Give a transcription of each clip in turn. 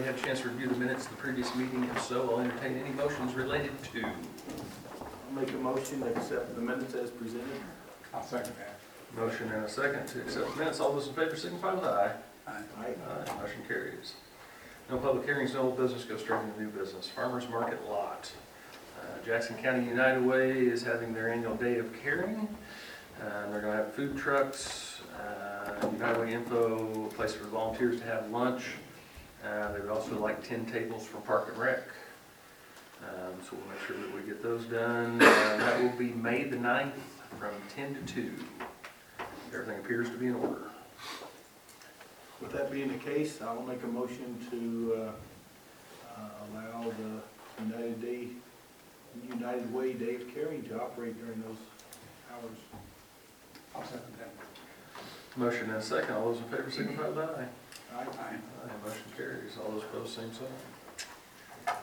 everybody had a chance to review the minutes of the previous meeting? If so, I'll entertain any motions related to. I'll make a motion to accept the minutes as presented. I'll second that. Motion and a second to accept the minutes. All those in favor signify with aye. Aye. Aye. Motion carries. No public hearings, no old business, go straight into new business. Farmers Market Lot. Jackson County United Way is having their annual day of caring. They're going to have food trucks, United Way info, a place for volunteers to have lunch. They would also like 10 tables for Park and Rec. So we'll make sure that we get those done. That will be May the 9th from 10 to 2. Everything appears to be in order. With that being the case, I'll make a motion to allow the United Way Day of Caring to operate during those hours. I'll second that. Motion and a second. All those in favor signify with aye. Aye. Aye. Aye. Motion carries. All those opposed, same sign.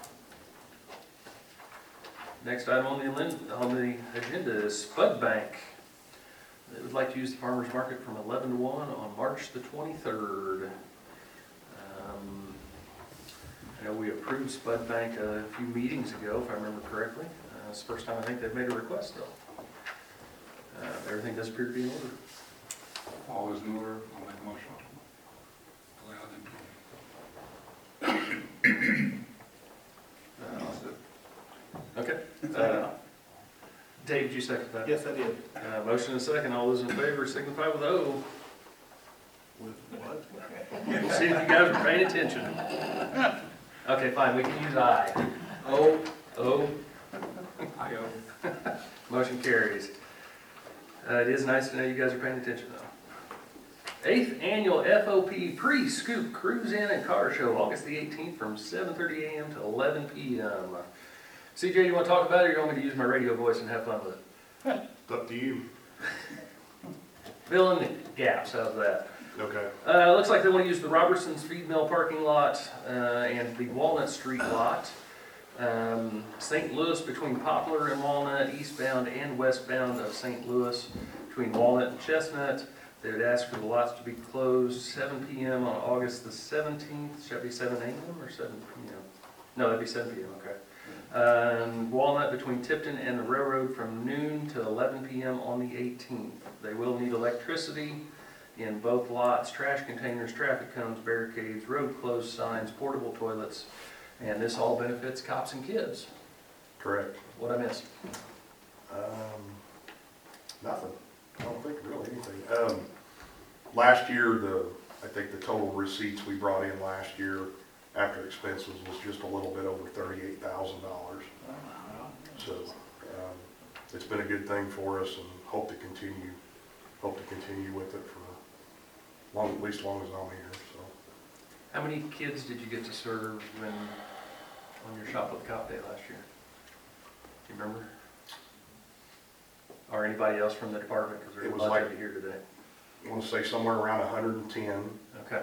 Next item on the agenda is Spud Bank. They would like to use the farmer's market from 11 to 1 on March the 23rd. I know we approved Spud Bank a few meetings ago, if I remember correctly. It's the first time I think they've made a request though. Everything does appear to be in order. All is in order. I'll make a motion to allow them to. Okay. Dave, did you second that? Yes, I did. Motion and second. All those in favor signify with O. With what? See if you guys are paying attention. Okay, fine. We can use I. Oh. O. I owe. Motion carries. It is nice to know you guys are paying attention though. 8th annual FOP Pre-Scoop Cruise In and Car Show, August the 18th from 7:30 a.m. to 11 p.m. CJ, you want to talk about it or you want me to use my radio voice and have fun with it? It's up to you. Fill in the gaps, how's that? Okay. Looks like they want to use the Robertson's Feed Mill parking lot and the Walnut Street lot. St. Louis between Poplar and Walnut, eastbound and westbound of St. Louis between Walnut and Chestnut. They would ask for the lots to be closed 7 p.m. on August the 17th. Should that be 7 a.m. or 7 p.m.? No, that'd be 7 p.m., okay. Walnut between Tipton and the railroad from noon to 11 p.m. on the 18th. They will need electricity in both lots, trash containers, traffic cones, barricades, road closed signs, portable toilets, and this all benefits cops and kids. Correct. What I missed? Nothing. I don't think really anything. Last year, I think the total receipts we brought in last year after expenses was just a little bit over $38,000. So it's been a good thing for us, and hope to continue with it for at least as long as I'm here. So How many kids did you get to serve on your Shop with the Cop Day last year? Do you remember? Or anybody else from the department? Because there's It a was lot like- of you here today. I want to say somewhere around 110. Okay.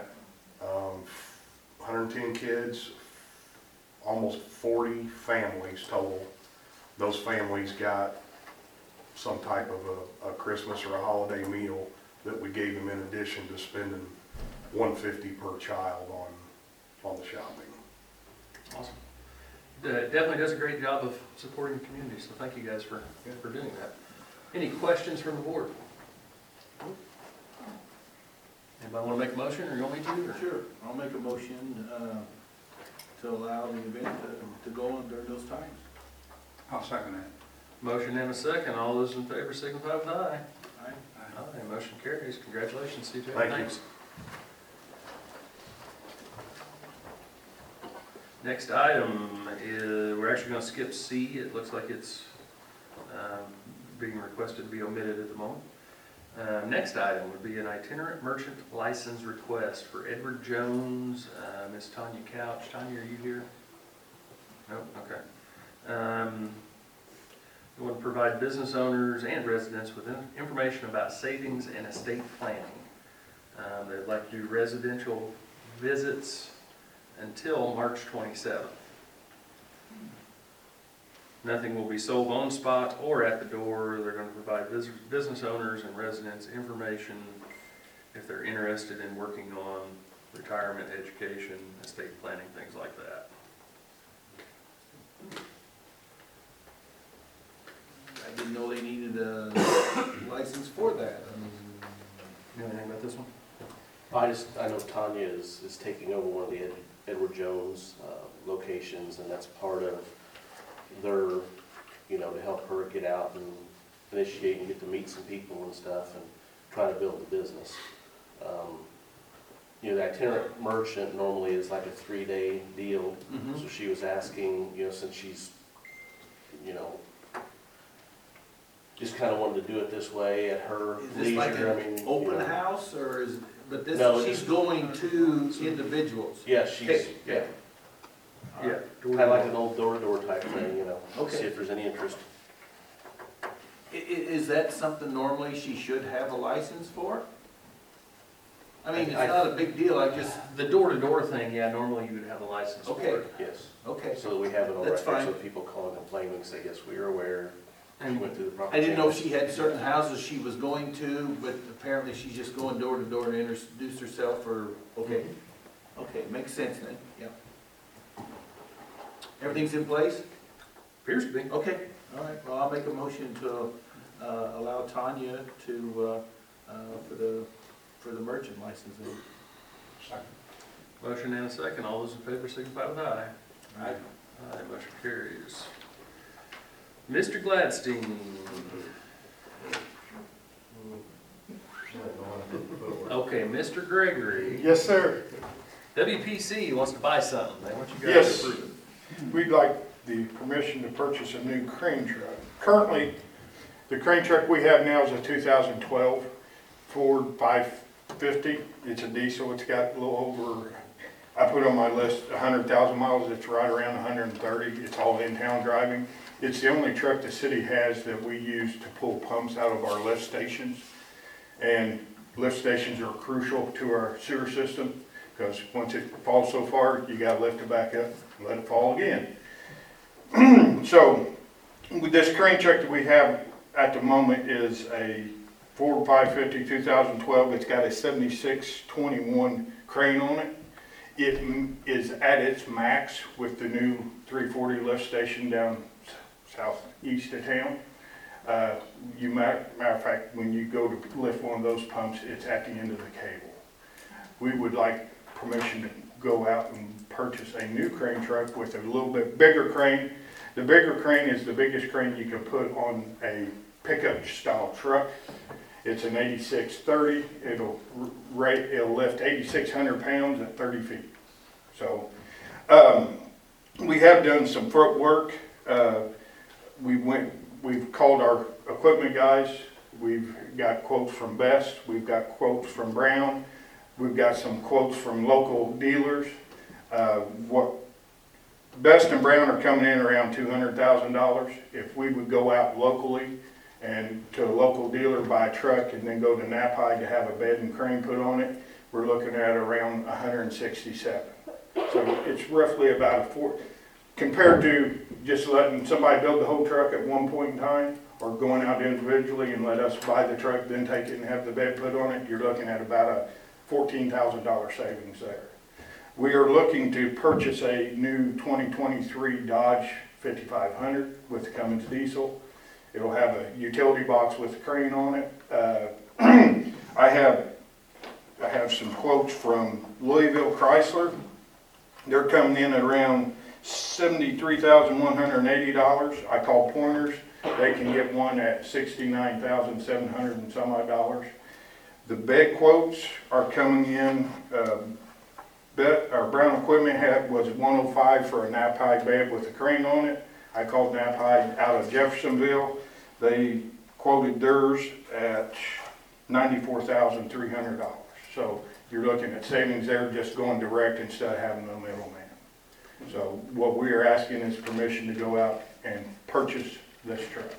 110 kids, almost 40 families total. Those families got some type of a Christmas or a holiday meal that we gave them in addition to spending $150 per child on the shopping. Awesome. Definitely does a great job of supporting the community, so thank you guys for doing that. Any questions from the board? Anybody want to make a motion, or you want me to? Or? Sure. I'll make a motion to allow the event to go on during those times. I'll second that. Motion and a second. All those in favor signify with aye. Aye. Aye. Motion carries. Congratulations, CJ. Thank you. Thanks. Next item is, we're actually going to skip C. It looks like it's being requested to be omitted at the moment. Next item would be an itinerant merchant license request for Edward Jones, Miss Tanya Couch. Tanya, are you here? No? Okay. We want to provide business owners and residents with information about savings and estate planning. They'd like to do residential visits until March 27th. Nothing will be sold on spot or at the door. They're going to provide business owners and residents information if they're interested in working on retirement, education, estate planning, things like that. I didn't know they needed a license for that. You know anything about this one? I know Tanya is taking over one of the Edward Jones locations, and that's part of their, to help her get out and initiate and get to meet some people and stuff and try to build the business. The itinerant merchant normally is like a 3-day deal, Mhm. so she was asking, since she's, just kind of wanted to do it this way at her Is this like leisure. an open house, or is, but this, No, she's it's- going to individuals? Yeah, she's, Okay. yeah. Yeah. Kind of like an old door-to-door type thing, Okay. see if there's any interest. Is that something normally she should have a license for? I mean, it's I- not a big deal, I just, The door-to-door thing, yeah, normally you would have a license for Okay. it. Yes, okay. so that we have it on That's record, so fine. if people call and complain, we can say, yes, we are aware, and And went through the proper. I didn't know if channels. she had certain houses she was going to, but apparently she's just going door to door to introduce herself, or, okay. Okay, makes sense then, yeah. Everything's in place? appears to be. Okay, all right, well, I'll make a motion to allow Tanya to, for the merchant license. Second. Motion and a second. All those in favor signify with aye. Right. Aye, motion carries. Mr. Gladstein. Okay, Mr. Gregory. Yes, sir. WPC wants to buy something. They want you guys Yes. to approve it. We'd like the permission to purchase a new crane truck. Currently, the crane truck we have now is a 2012 Ford 550. It's a diesel. It's got a little over, I put on my list 100,000 miles. It's right around 130. It's all in-town driving. It's the only truck the city has that we use to pull pumps out of our lift stations. And lift stations are crucial to our sewer system, because once it falls so far, you gotta lift it back up and let it fall again. So, with this crane truck that we have at the moment is a Ford 550 2012. It's got a 7621 crane on it. It is at its max with the new 340 lift station down southeast of town. Matter of fact, when you go to lift one of those pumps, it's at the end of the cable. We would like permission to go out and purchase a new crane truck with a little bit bigger crane. The bigger crane is the biggest crane you can put on a pickup style truck. It's an 8630. It'll lift 8,600 pounds at 30 feet. So we have done some footwork. We've called our equipment guys. We've got quotes from Best. We've got quotes from Brown. We've got some quotes from local dealers. Best and Brown are coming in around $200,000. If we would go out locally and to a local dealer, buy a truck, and then go to Napai to have a bed and crane put on it, we're looking at around $167,000. So it's roughly about compared to just letting somebody build the whole truck at one point in time, or going out individually and let us buy the truck, then take it and have the bed put on it, you're looking at about a $14,000 savings there. We are looking to purchase a new 2023 Dodge 5500 with the Cummins diesel. It'll have a utility box with a crane on it. I have some quotes from Louisville Chrysler. They're coming in at around $73,180. I call Pointers. They can get one at $69,700 and some odd dollars. The bed quotes are coming in. Our Brown Equipment was $105 for a Napai bed with a crane on it. I called Napai out of Jeffersonville. They quoted theirs at $94,300. So you're looking at savings there just going direct instead of having no middleman. So what we are asking is permission to go out and purchase this truck.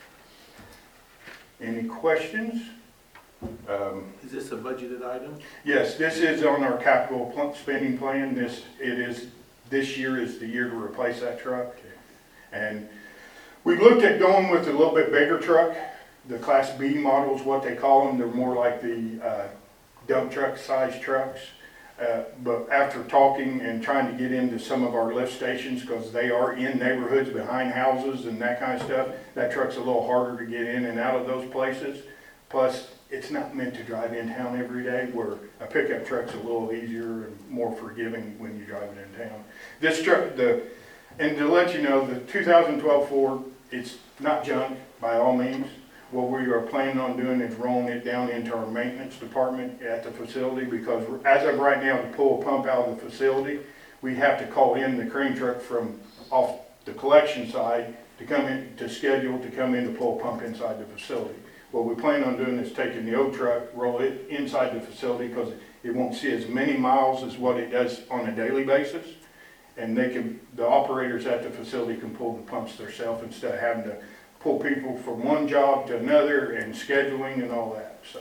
Any questions? Is this a budgeted item? Yes, this is on our capital spending plan. This year is the year to replace that truck. And we looked at going with a little bit bigger truck. The Class B models, what they call them, they're more like the dump truck size trucks. But after talking and trying to get into some of our lift stations, because they are in neighborhoods behind houses and that kind of stuff, that truck's a little harder to get in and out of those places. Plus, it's not meant to drive in town every day, where a pickup truck's a little easier and more forgiving when you drive it in town. This truck, and to let you know, the 2012 Ford, it's not junk by all means. What we are planning on doing is rolling it down into our maintenance department at the facility, because as of right now, to pull a pump out of the facility, we have to call in the crane truck from off the collection side to come in, to schedule to come in to pull a pump inside the facility. What we plan on doing is taking the old truck, roll it inside the facility, because it won't see as many miles as what it does on a daily basis. And the operators at the facility can pull the pumps themselves instead of having to pull people from one job to another and scheduling and all that, so.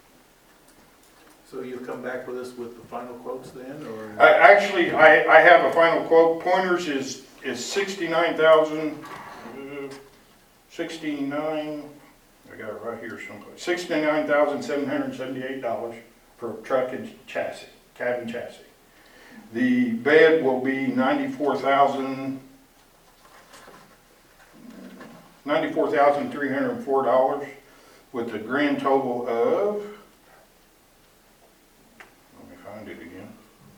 So you'll come back with us with the final quotes then, or? Actually, I have a final quote. Pointers is 69,000, 69, I got it right here someplace, $69,778 for a truck and chassis, cabin chassis. The bed will be $94,304 with a grand total of, let me find it again.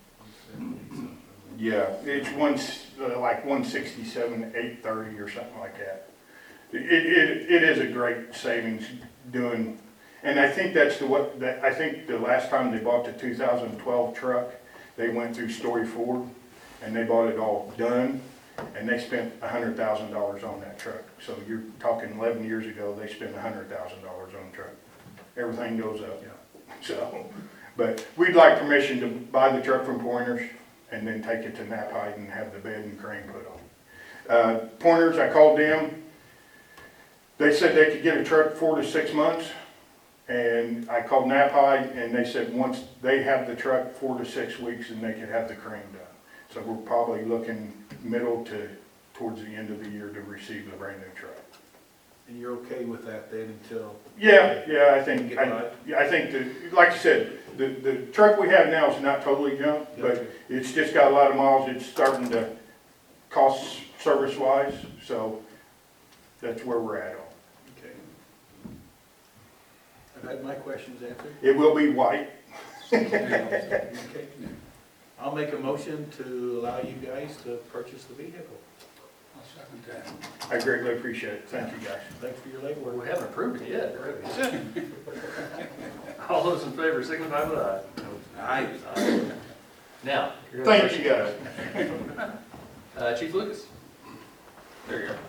Yeah, it's like 167,830 or something like that. It is a great savings doing, and I think I think the last time they bought the 2012 truck, they went through Story Ford and they bought it all done, and they spent $100,000 on that truck. So you're talking 11 years ago, they spent $100,000 on the truck. Everything goes up. Yeah. So, but we'd like permission to buy the truck from Pointers and then take it to Napide and have the bed and crane put on. Pointers, I called them. They said they could get a truck 4 to 6 months. And I called Napide and they said once they have the truck 4 to 6 weeks and they could have the crane done. So we're probably looking middle to towards the end of the year to receive the brand new truck. And you're okay with that then until? Yeah, I think, Get by? I think like I said, the truck we have now is not totally junk, but it's just got a lot of miles. It's starting to cost service-wise, so that's where we're at on. Okay. I've had my questions answered. It will be white. Okay. I'll make a motion to allow you guys to purchase the vehicle. I'll second that. I greatly appreciate it. Thank you, guys. Thanks for your labor Well, work. we haven't approved it yet, have we? All those in favor signify with aye. Aye. Aye. Now. you're gonna Thank you, guys. Chief Lucas. There you go.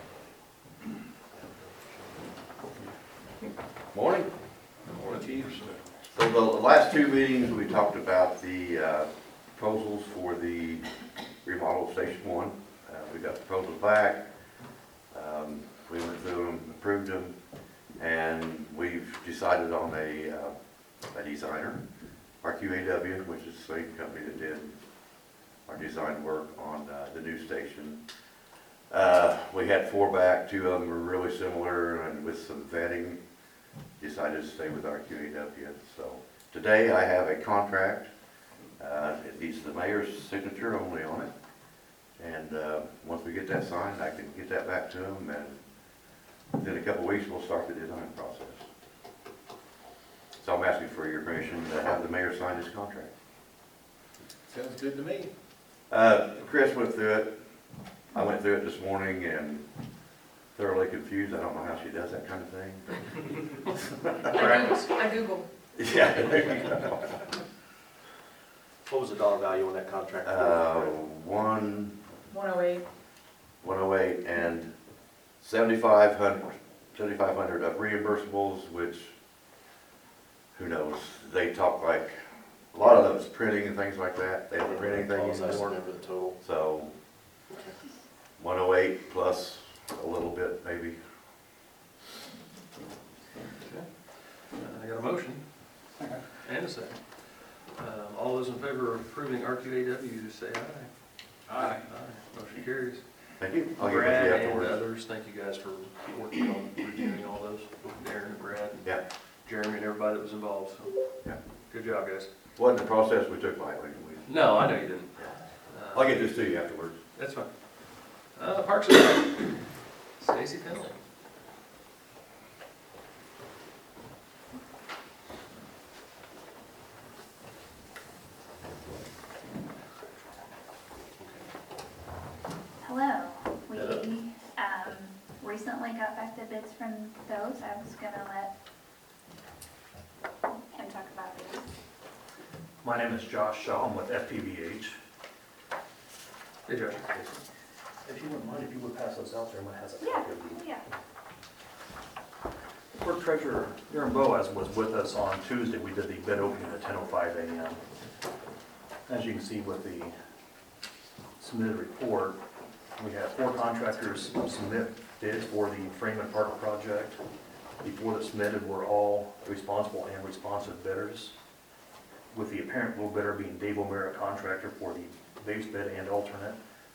Morning. Morning, Chief. So the last two meetings, we talked about the proposals for the remodel of Station 1. We got the proposals back. We went through them, approved them, and we've decided on a designer, RQAW, which is the same company that did our design work on the new station. We had 4 back, 2 of them were really similar, and with some vetting, decided to stay with RQAW. So today I have a contract. It needs the mayor's signature only on it. And once we get that signed, I can get that back to him, and within a couple of weeks, we'll start the design process. So I'm asking for your permission to have the mayor sign this contract. Sounds good to me. Chris went through it. I went through it this morning and thoroughly confused. I don't know how she does that kind of thing. I Googled. Yeah. What was the dollar value on that contract? 108. 108 and 7,500 of reimbursables, which, who knows, they talk like, a lot of those printing and things like that, they don't print anything I was asking anymore. for the total. So 108 plus a little bit maybe. I got a motion and a second. All those in favor of approving RQAW, say aye. Aye. Motion carries. Thank you. I'll get with you Brad and afterwards. others, thank you guys for working on reviewing all those, Darren and Brad, and Yeah, Jeremy and everybody that was involved, so. Yeah. Good job, guys. wasn't a process we took lightly. No, I know you didn't. I'll get this to you afterwards. That's fine. Parks and Rec, Stacy Finley. Hello. We Hello. recently got back the bids from those. I was gonna let him talk about these. My name is Josh Shaw, I'm with FPVH. Hey, Josh. If you wouldn't mind, if you would pass those out, everyone has a Yeah, copy of these. yeah. Clerk Treasurer Aaron Boaz was with us on Tuesday, we did the bid opening at 10:05 a.m. As you can see with the submitted report, we had 4 contractors submit bids for the Freeman Park project. The 4 that submitted were all responsible and responsive bidders, with the apparent low bidder being Dave O'Meara contractor for the base bid and alternate.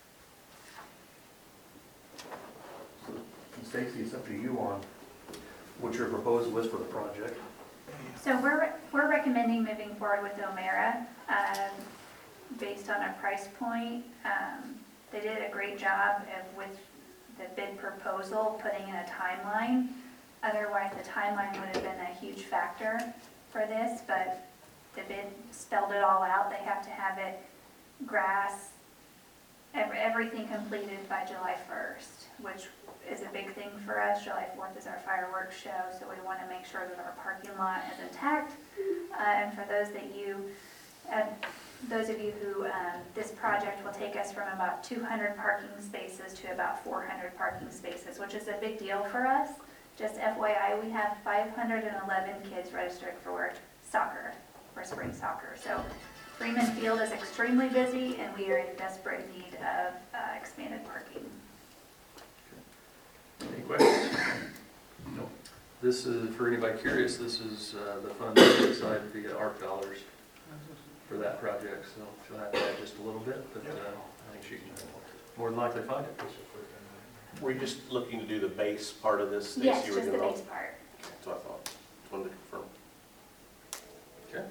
So, Stacy, it's up to you on what your proposal is for the project. So we're recommending moving forward with O'Meara, based on a price point. They did a great job with the bid proposal, putting in a timeline. Otherwise, the timeline would have been a huge factor for this, but the bid spelled it all out. They have to have it grass, everything completed by July 1st, which is a big thing for us. July 4th is our fireworks show, so we want to make sure that our parking lot is intact. And for those of you who, this project will take us from about 200 parking spaces to about 400 parking spaces, which is a big deal for us. Just FYI, we have 511 kids registered for soccer, for spring soccer. So Freeman Field is extremely busy, and we are in desperate need of expanded parking. Any questions? No. This is, for anybody curious, this is the fund set aside via ARP dollars for that project, so she'll have to add just a little bit, but I think she can more than likely find it. Were you just looking to do the base part of this, Stacy? Yes, You were just the doing all- base part. That's what I thought. Just wanted to confirm. Okay.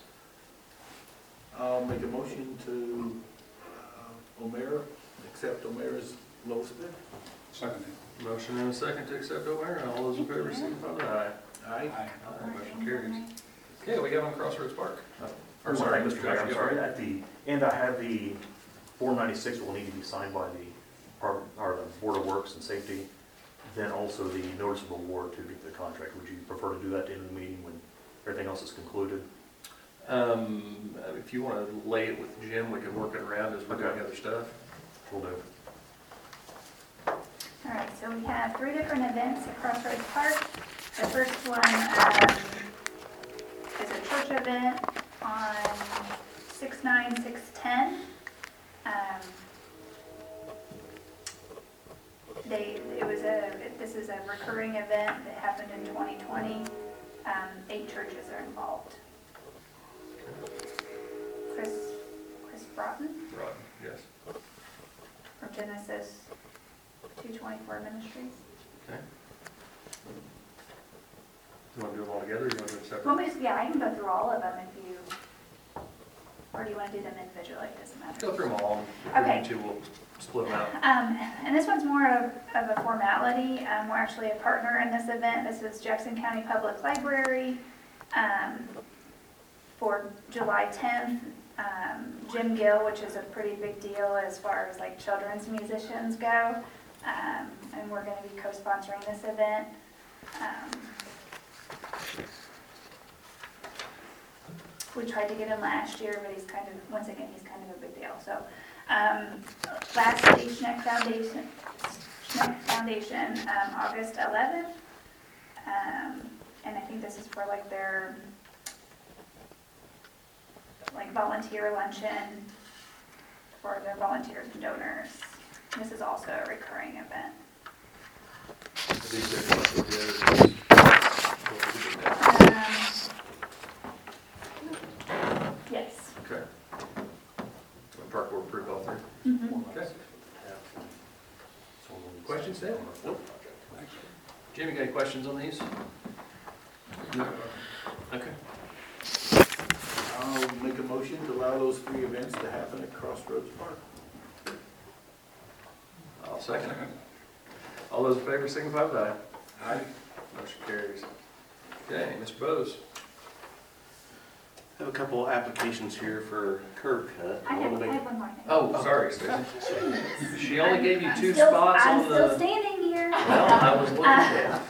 I'll make a motion to O'Meara, accept O'Meara's lowest bid. Second. Motion and a second to accept O'Meara. All those in favor, signify by aye. Aye. Aye, motion carries. Okay, we got on Crossroads Park. Or One sorry, thing, Mr. Mr. Mayor, Josh, I'm you sorry, already- at the end, I have the 496 will need to be signed by the Board of Works and Safety, then also the notice of award to get the contract. Would you prefer to do that at the end of the meeting when everything else is concluded? If you want to lay it with Jim, we can work it around as we're doing Okay. other stuff. Will do. All right, so we have 3 different events at Crossroads Park. The first one is a church event on 6/9/6/10. This is a recurring event that happened in 2020. 8 churches are involved. Chris Broughton Right, yes. from Genesis 224 Ministries. Okay. You want to do them all together, or you want to do them separate? Want me to, yeah, I can go through all of them if you, or do you want to do them individually? It doesn't matter. Go through them all. If we Okay. need to, we'll split them out. And this one's more of a formality. We're actually a partner in this event. This is Jackson County Public Library for July 10th. Jim Gill, which is a pretty big deal as far as like children's musicians go. And we're going to be co-sponsoring this event. We tried to get him last year, but he's kind of a big deal. So, last day, Schneck Foundation, August 11th. And I think this is for like their volunteer luncheon for their volunteers and donors. This is also a recurring event. These are what we did. Yes. Okay. Park board approved all 3? Okay. Questions, Dave? Nope. Jim, you got any questions on these? No. Okay. I'll make a motion to allow those 3 events to happen at Crossroads Park. I'll second it. All those in favor signify with aye. Aye. Motion carries. Okay, Mr. Bose. I have a couple applications here for curb cut. I wanna have make- one more thing. Oh, sorry, Stacy. She only gave you I'm 2 still- spots I'm on still the, standing here. well, I was looking at.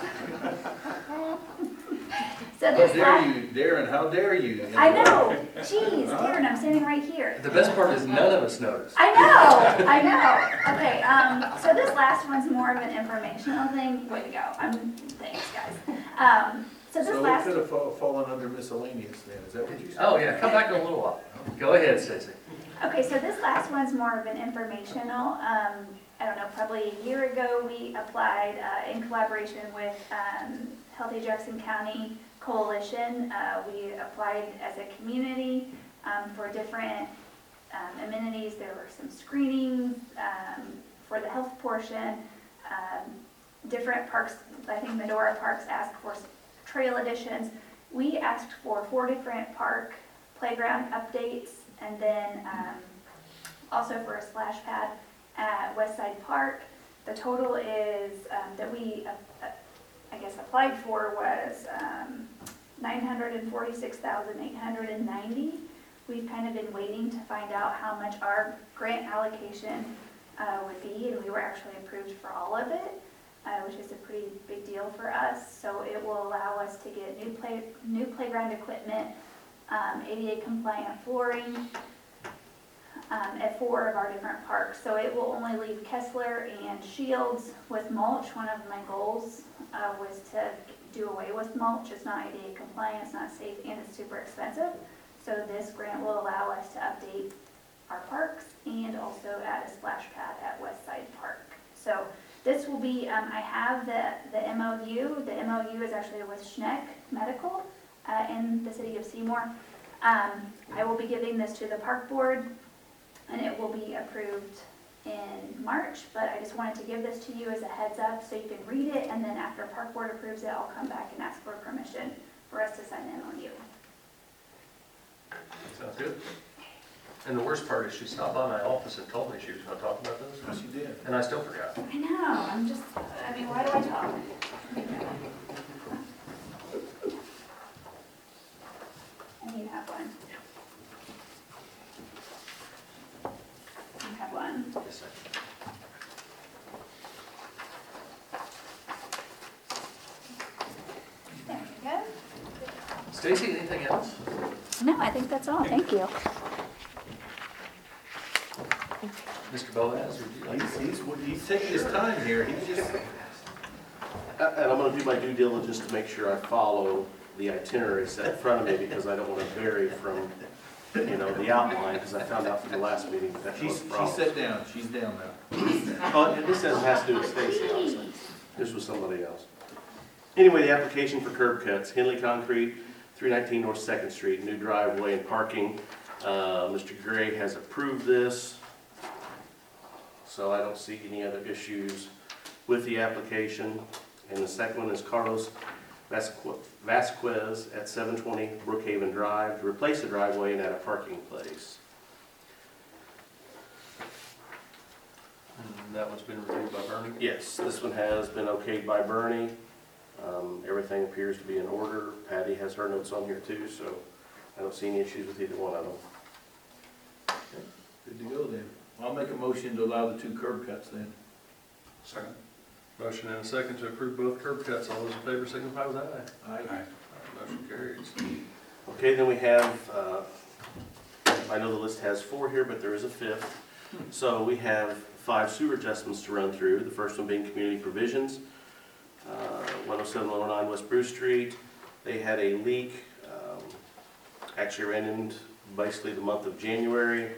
So How this dare last, you, Darren, how dare you? I know, jeez, Darren, I'm standing right here. The best part is none of us noticed. I know. Okay, so this last one's more of an informational thing. Way to go. Thanks, guys. So this So it last, could have fallen under miscellaneous then, is that what you said? Oh, yeah, come back in a little while. Go ahead, Stacy. okay, so this last one's more of an informational. I don't know, probably a year ago, we applied in collaboration with Healthy Jackson County Coalition. We applied as a community for different amenities. There were some screenings for the health portion. Different parks, I think Medora Parks asked for trail additions. We asked for 4 different park playground updates, and then also for a splash pad at Westside Park. The total is, that we, I guess, applied for was $946,890. We've kind of been waiting to find out how much our grant allocation would be, and we were actually approved for all of it, which is a pretty big deal for us. So it will allow us to get new playground equipment, ADA compliant flooring at 4 of our different parks. So it will only leave Kessler and Shields with mulch. One of my goals was to do away with mulch. It's not ADA compliant, it's not safe, and it's super expensive. So this grant will allow us to update our parks and also add a splash pad at Westside Park. So this will be, I have the MOU. The MOU is actually with Schneck Medical in the city of Seymour. I will be giving this to the park board, and it will be approved in March, but I just wanted to give this to you as a heads up so you can read it, and then after park board approves it, I'll come back and ask for permission for us to sign the MOU. Sounds good. And the worst part is she stopped by my office and told me she was gonna talk about this, Yes, you did. and I still forgot. I know, why do I talk? And you have one. You have one. Yes, sir. There you go. Stacy, anything else? No, I think that's all, thank you. Mr. Boaz, would you like to? He's taking his time here, he's just, And I'm gonna do my due diligence to make sure I follow the itinerary set in front of me, because I don't wanna vary from, the outline, because I found out from the last meeting that that was a she's problem. sat down, she's down now. Oh, this doesn't have to do with Stacy, honestly. This was somebody else. Anyway, the application for curb cuts, Henley Concrete, 319 North 2nd Street, new driveway and parking. Mr. Gray has approved this, so I don't see any other issues with the application. And the second one is Carlos Vasquez at 720 Brookhaven Drive to replace the driveway and add a parking place. And that one's been reviewed by Bernie. Yes, this one has been okayed by Bernie. Everything appears to be in order. Patty has her notes on here too, so I don't see any issues with either one of them. Good to go then. I'll make a motion to allow the 2 curb cuts then. Second. Motion and a second to approve both curb cuts. All those in favor signify with aye. Aye. Motion carries. Okay, then we have, I know the list has 4 here, but there is a 5th. So we have 5 sewer adjustments to run through. The first one being community provisions, 107, 109 West Bruce Street. They had a leak, actually ran into basically the month of January.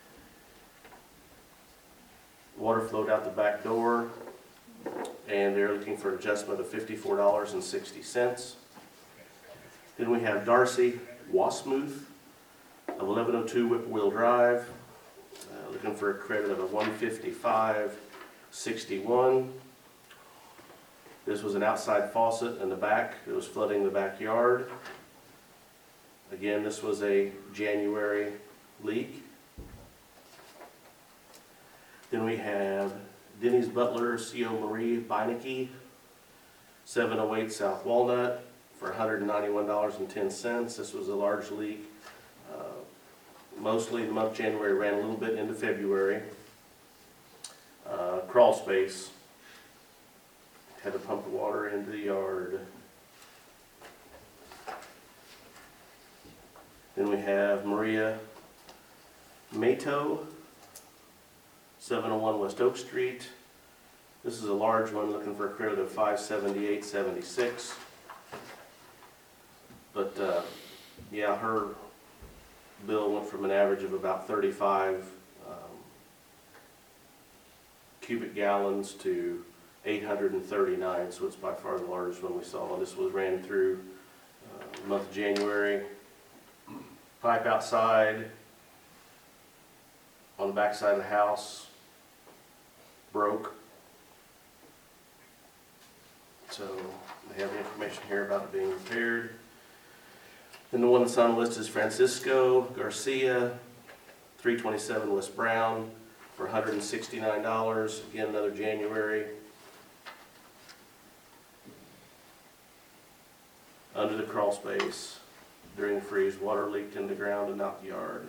Water flowed out the back door, and they're looking for an adjustment of $54.60. Then we have Darcy Wasmuth of 1102 Whippoorwill Drive, looking for a credit of a $155.61. This was an outside faucet in the back. It was flooding the backyard. Again, this was a January leak. Then we have Denny's Butler C.O. Marie Beinecke, 708 South Walnut, for $191.10. This was a large leak. Mostly the month of January, ran a little bit into February. Crawl space, had to pump the water into the yard. Then we have Maria Mato, 701 West Oak Street. This is a large one, looking for a credit of $578.76. But yeah, her bill went from an average of about 35 cubic gallons to 839, so it's by far the largest one we saw. This was ran through the month of January. Pipe outside on the back side of the house broke. So they have the information here about it being repaired. Then the one that's on the list is Francisco Garcia, 327 West Brown, for $169. Again, another January. Under the crawl space, during the freeze, water leaked in the ground and out the yard.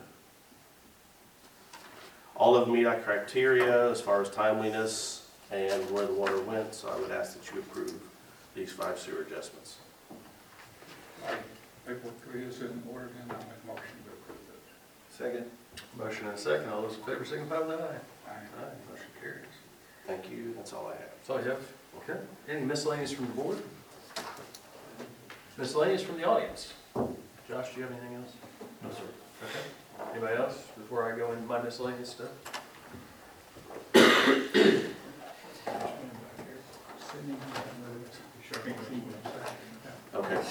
All of them meet our criteria as far as timeliness and where the water went, so I would ask that you approve these 5 sewer adjustments. Paperwork 3 is in order, and I'll make a motion to approve it. Second. Motion and a second. All those in favor signify with aye. Aye. Aye, motion carries. Thank you, that's all I have. That's all you have? Okay. Any miscellaneous from the board? Miscellaneous from the audience? Josh, do you have anything else? No, sir. Okay. Anybody else before I go into my miscellaneous stuff? Okay.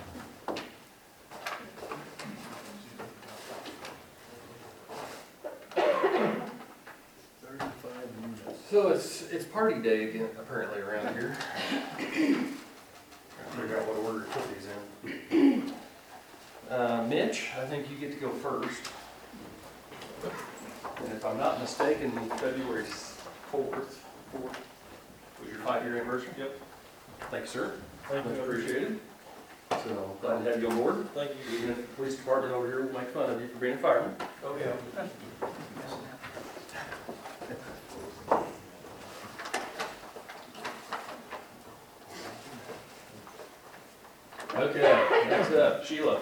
So it's party day again, apparently around here. Trying to figure out what order to put these in. Mitch, I think you get to go first. And if I'm not mistaken, February 4th was your 5-year anniversary? Yep. Thank you, sir. Thank you. Appreciate it. So glad to have you on board. Thank you. Even if the police department over here will make fun of you for being a fireman. Oh, yeah. Okay, next up, Sheila.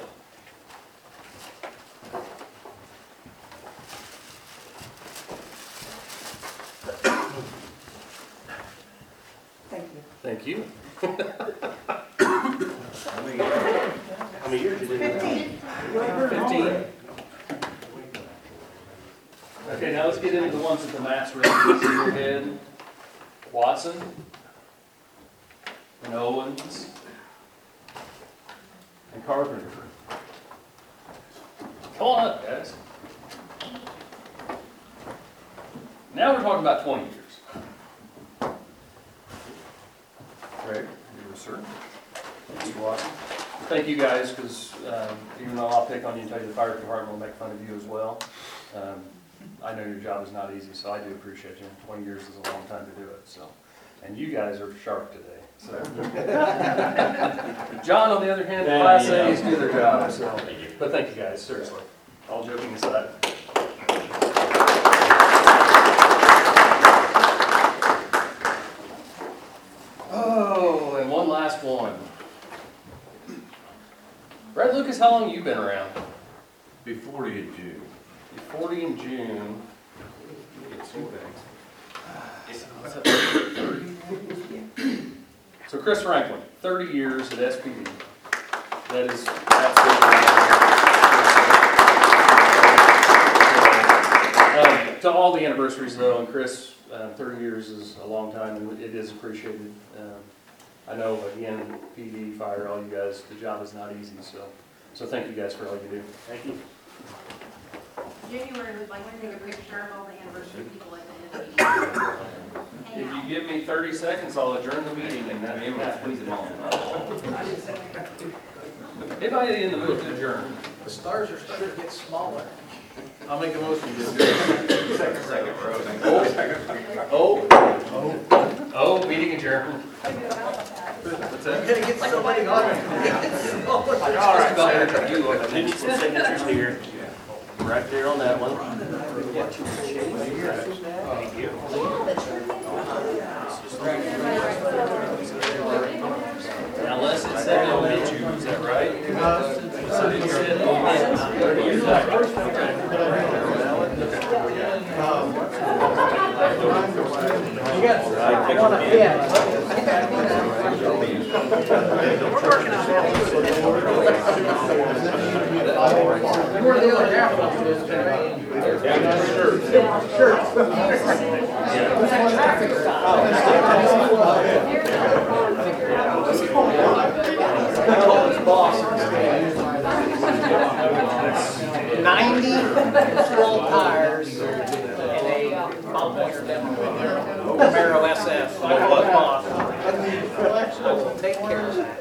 Thank you. How many years you lived in that? 15. Okay, now let's get into the ones that the maps were in your head. Watson. And Owens. And Carpenter. Come on up, guys. Now we're talking about 20 years. Greg, you sir. Thank you, Watson. Thank you guys, because even though I'll pick on you and tell you the fire department will make fun of you as well, I know your job is not easy, so I do appreciate you. 20 years is a long time to do it, so. And you guys are sharp today, so. John, on the other hand, the Class A's do their job, so. But thank you guys, seriously. All joking aside. Oh, and one last one. Brad Lucas, how long have you been around? Be 40 in June. You're 40 in June. So Chris Franklin, 30 years at SPD. That is absolutely. To all the anniversaries though, and Chris, 30 years is a long time and it is appreciated. I know, again, PD, fire, all you guys, the job is not easy, so thank you guys for all you do. Thank you. January, we'd like to take a picture of all the anniversary people at the end of the year. If you give me 30 seconds, I'll adjourn the meeting and then we'll squeeze them all. Anybody in the mood to adjourn? The stars are starting to get smaller. I'll make a motion to adjourn. Second row. Oh, meeting adjourned. What's that? Gotta get somebody on it. All right, sir, you need some signatures here, right there on that one. Unless it said no issue, is that right? So it said We're the other half of this. Tires and a Camaro SF. I will take care of that.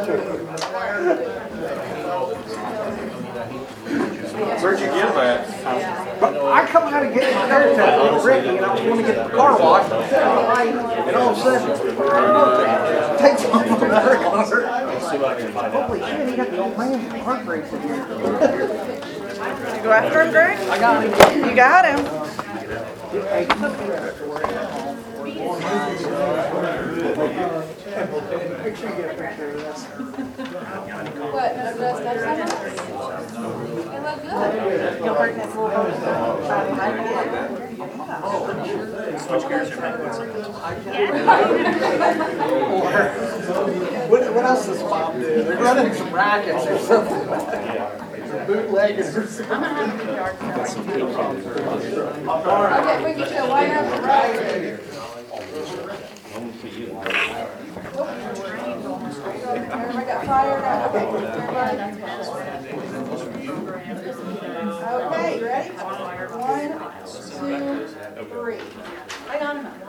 Where'd you get that? I come out and get my haircut with Ricky, and I was going to get the car washed, and all of a sudden, takes off my car. Holy shit, he got the old man heart rate in here. You go after him, Greg? I got him. You got him. Make sure you get a picture of this. What, no dust up somewhere? They look good. You'll hurt this little What else does Bob do? They're running some rackets or something. Bootleggers or something. I'm gonna have to be dark. Okay, we get you a white up the right. Everybody got fired up. Okay, you ready? 1, 2, 3. Hang on a minute.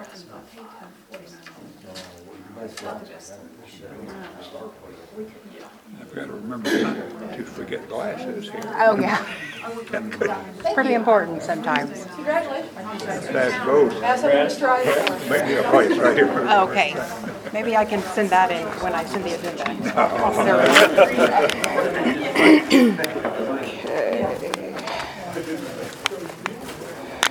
I've got to remember not to forget glasses here. Oh, yeah. Pretty important sometimes. Congratulations. That goes. Have something to try for. Make me a place right here. Okay. Maybe I can send that in when I send the agenda. So-